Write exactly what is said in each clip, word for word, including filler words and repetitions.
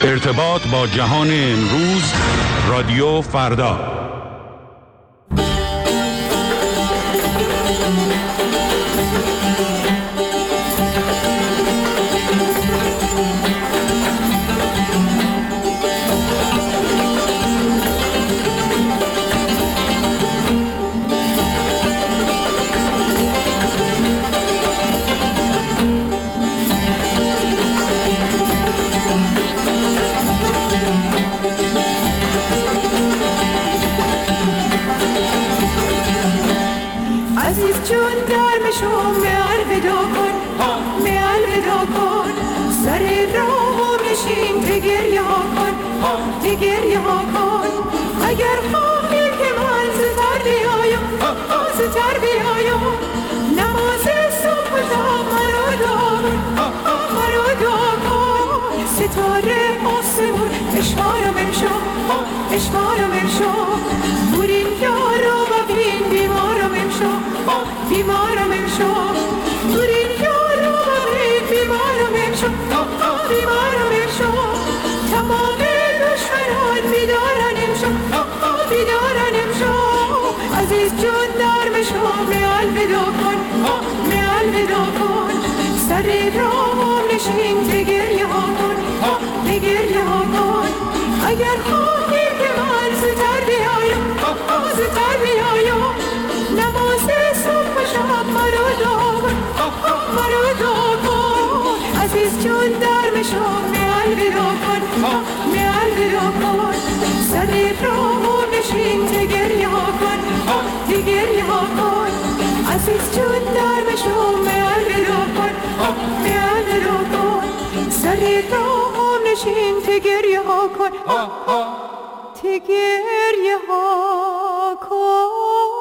ارتباط با جهان امروز، رادیو فردا. گریه ها کن اگر خواهی که من زودتر بیایم زودتر بیایم نماز صبح تا مرا دار مرا دار کن ستاره آسمون اشمارم امشا اشمارم امشا برین یارا و بین بیمارم امشا بیمارم امشا برین یارا و بین بیمارم امشا بیمارم امشا تمام بیدارن امشا بیدارن امشا عزیز جون در مشا میال ودا کن میال ودا کن سر راهم نشین تگریه ها کن تگریه ها کن اگر خواهی که من زودتر بیایم زودتر بیایم نماز صبح و شب مرا دار مرا دار کن عزیز جون در مشا میال ودا کن میال ودا کن سر راهو نشین تگریه ها کن تگریه ها کن عزیز جون در مشو میال ودا کن میال ودا کن سر راهو نشین تگریه ها کن تگریه ها کن.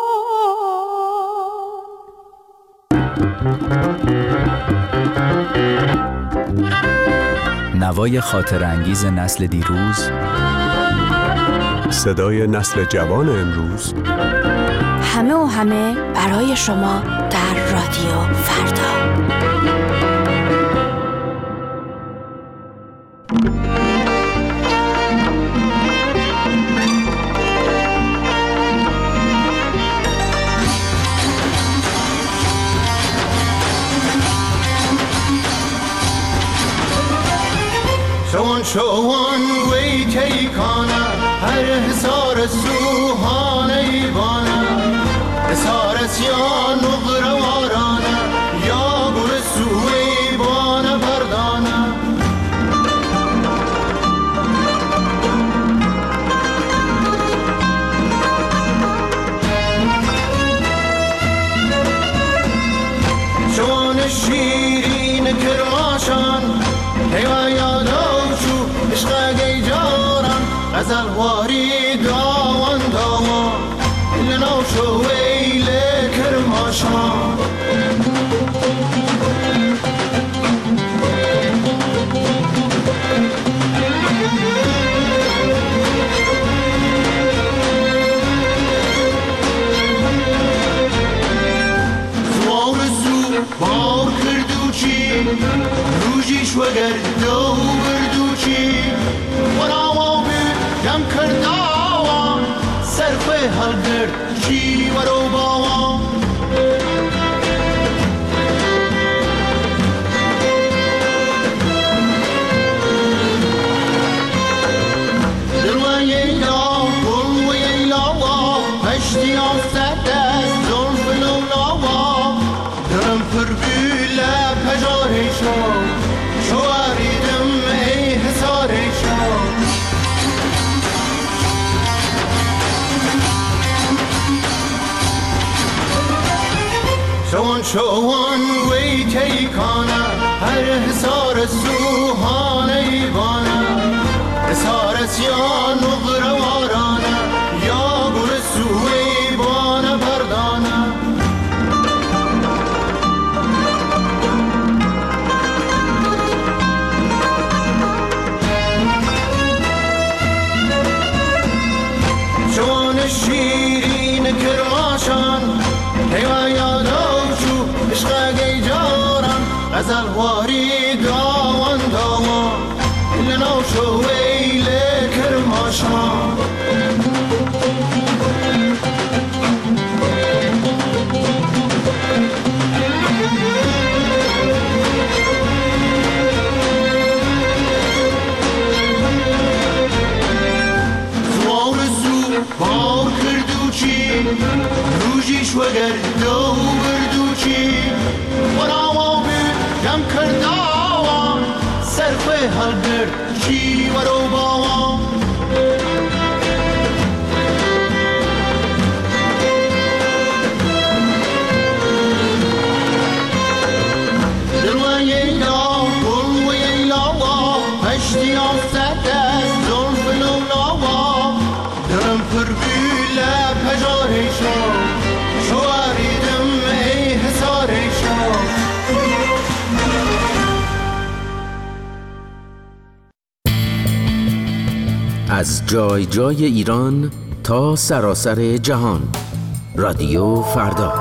نوای خاطر انگیز نسل دیروز، صدای نسل جوان امروز، همه و همه برای شما در رادیو فردا. شوان شوان وی کی کانا هر حسار سوهانه ایوانا حسار سیان نغر وارانا یا گر سوی بانا بردانا شوان شیرین کرماشان حیوان یادا عشق گیجارم غزل واری داوان داوان لنو شو ویل کرماشان زوار زو بار کردو چی روژیش وگر دو بردو چی وناوا بی یم کرداوا صرف حل کرد چی ورو باوا دلوی ایلا بلوی ایلاوا پشتی آفت از زلف لولاوا دلم پر بیله پجاره شو شواریدم ای حساره شو شوان شوان وی کی کانا هر حسار سوهانه ایوانا حسار سیان نغر وارانا یا گر سوی بانا بردانا شوان شیرین کرماشان حیوان یادا عشق گیجارم غزل واری داوان داوان لنو شوی halder shivaro bawa Dilwaye la bulwaye la wa ashti afsata zulf lo la wa dram furbula pajare sho shoaridam ey hasare sho از جای جای ایران تا سراسر جهان. رادیو فردا.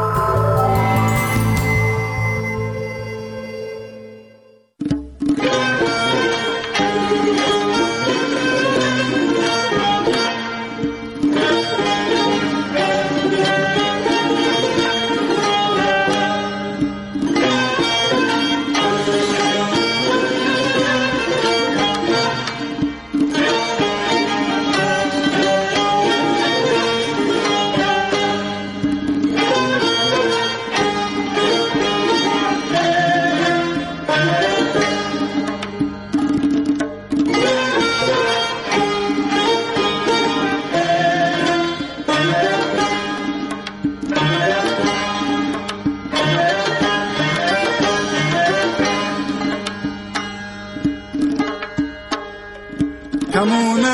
کمون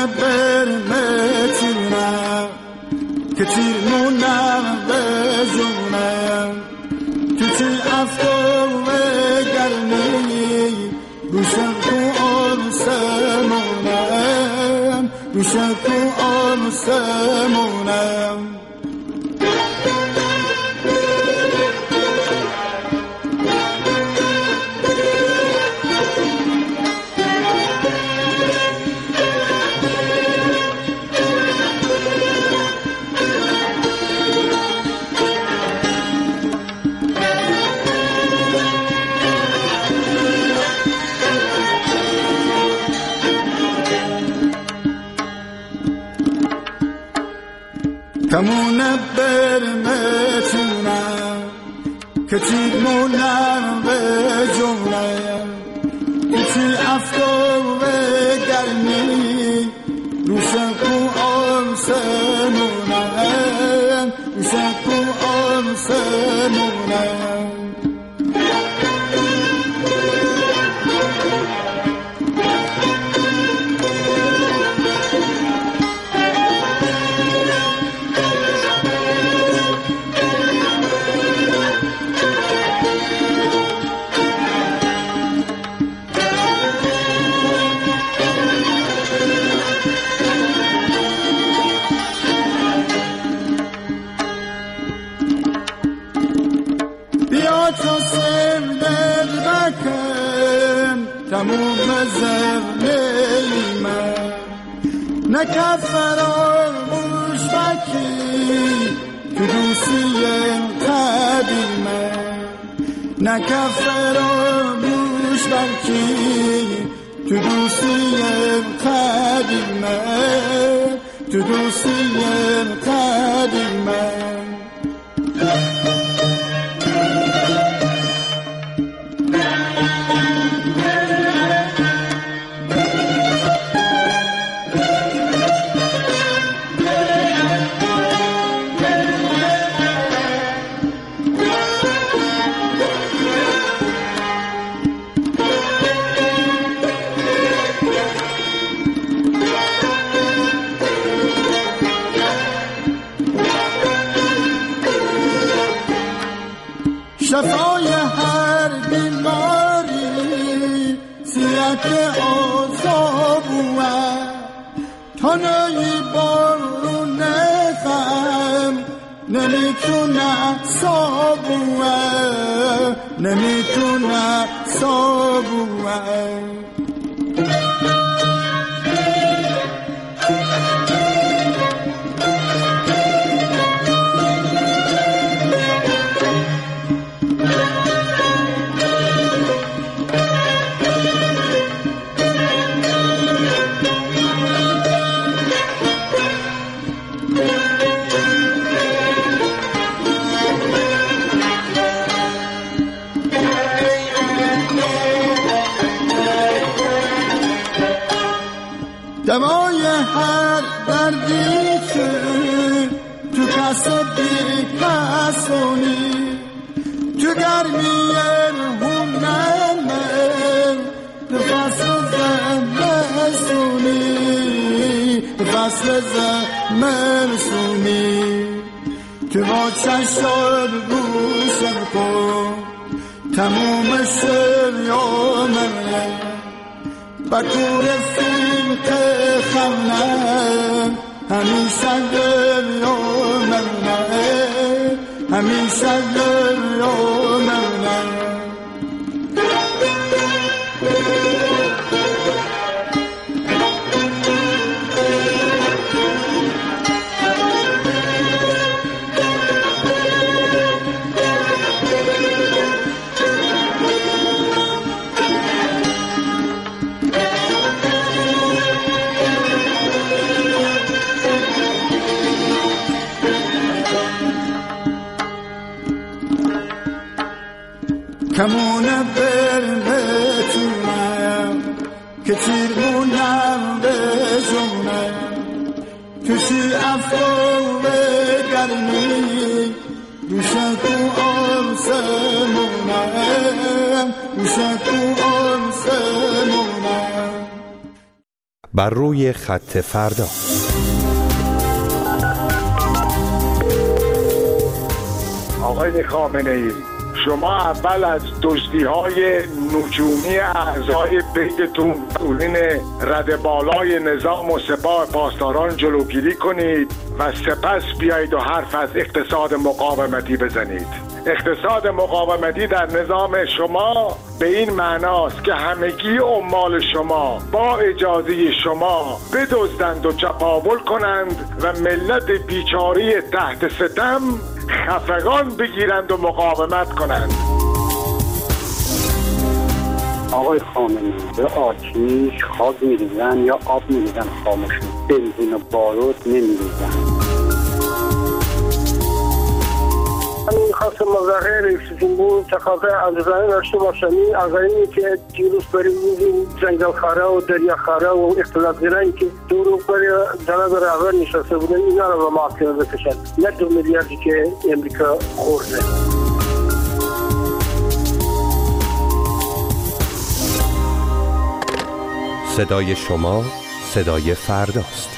برمتونم که تیرمونم بزونم تو تی افتو گرمی روشم تو آرسمونم روشم تو آرسمونم کمون برمتونم که تیرمونم بجونم که تی افتو گرمی روشن کو آرسمونم روشن کو آرسمونم تموم زرنیمه نکرد فراموش بکی تو دوستی قدیمه نکرد فراموش بکی تو دوستی قدیمه تو دوستی قدیمه شفای هر بیماری سیرک آزابوه تانایی بارون غم نمیتونه صابوه نمیتونه صابوه دوای هر دردی که تو کس بی کسونی تو گرمی هونمه فصل زمرسونی فصل زمرسونی تو با چشار گوشم کن تموم شریانمه بکور فیلق خمنم همیشه دریانمه همیشه دریانمه کمونه برمتونم که تیرمونم بجونم کشی افرو گرمی دوشه تو آرسمونم دوشه تو آرسمونم. بر روی خط فردا. آقای خامنه‌ای، شما اول از دزدی‌های نجومی اعضای بیتتون مسئولین رده بالای نظام و سپاه پاسداران جلوگیری کنید و سپس بیایید و حرف از اقتصاد مقاومتی بزنید. اقتصاد مقاومتی در نظام شما به این معناست که همگی عمال شما با اجازه شما بدزدند و چپاول کنند و ملت بیچاره تحت ستم خفقان بگیرند و مقاومت کنند. آقای خامنه‌ای، به آتیش خاک می‌ریزن یا آب می‌ریزن خاموشی، بنزین و بارود نمی‌ریزن. من می‌خواستم مظاهره رئیس‌جمهور بود تقاضا عزیزانه داشته باشم. این عزایمی که دیروز برای این جنگل خاره و دریا خاره و اختلاط گرایی که دورو برای جناب رهبر نشسته بودن اینا رو به محاکمه بکشن، نه دو میلیاردی که امریکا خورده. صدای شما صدای فرداست.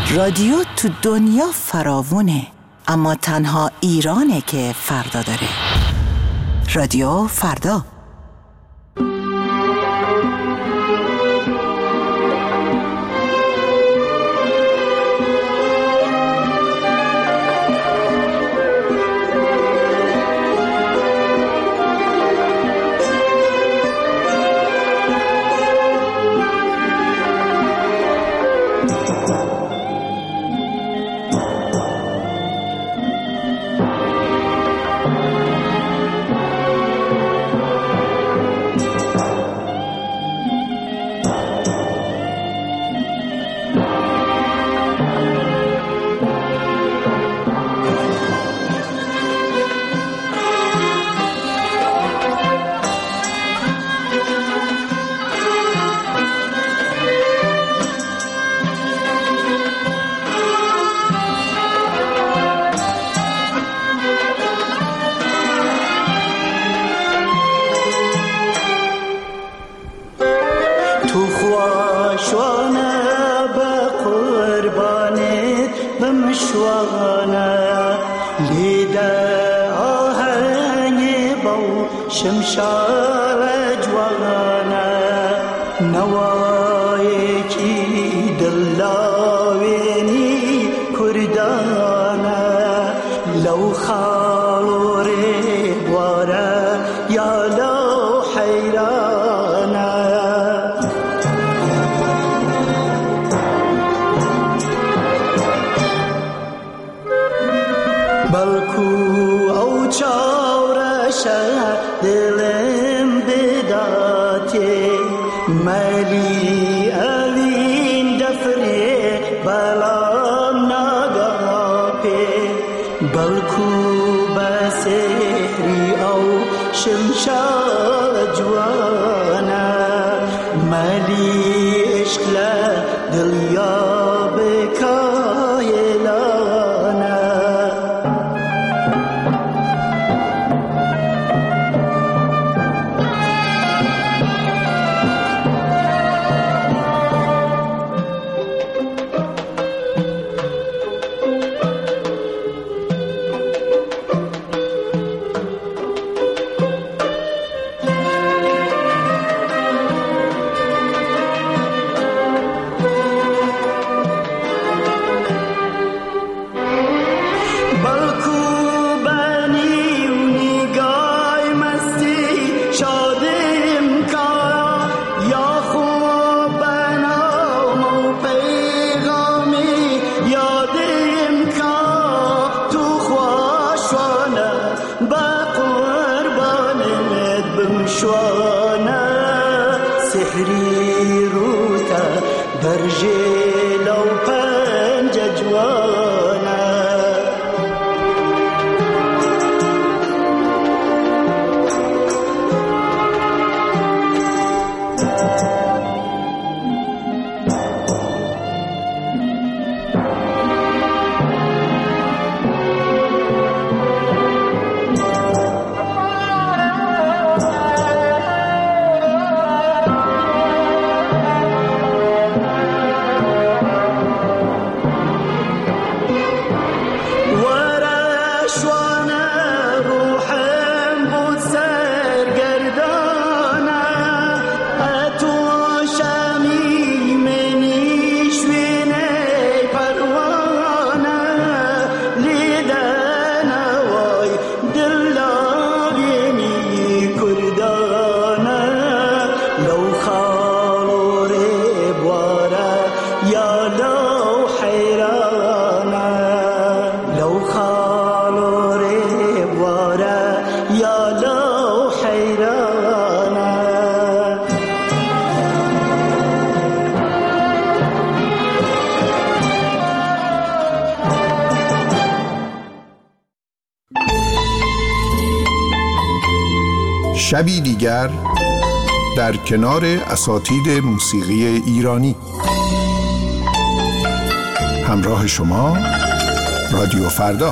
رادیو تو دنیا فراوونه، اما تنها ایرانه که فردا داره. رادیو فردا. شبی دیگر در کنار اساتید موسیقی ایرانی. همراه شما رادیو فردا.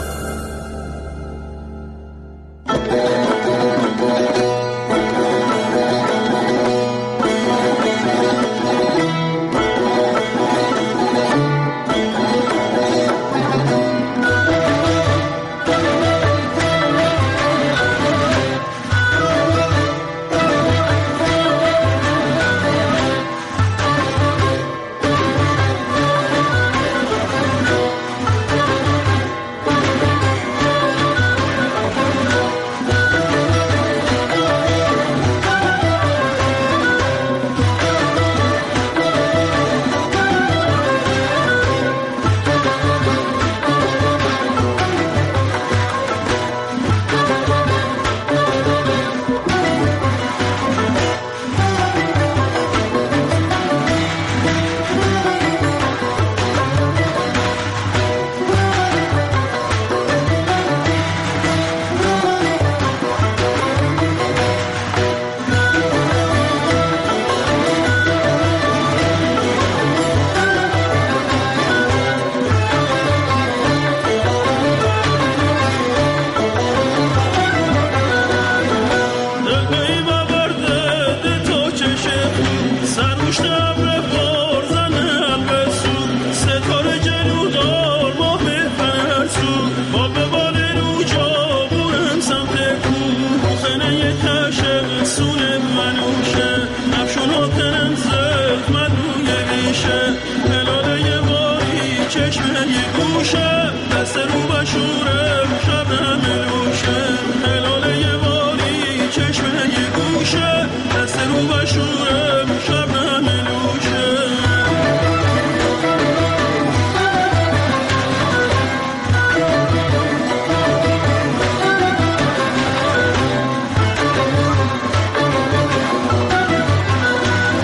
چشمه گوشه دست رو بشورم شبنم لوشه هلاله واری چشمه گوشه دست رو بشورم شبنم لوشه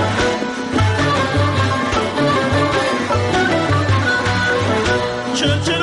چه چه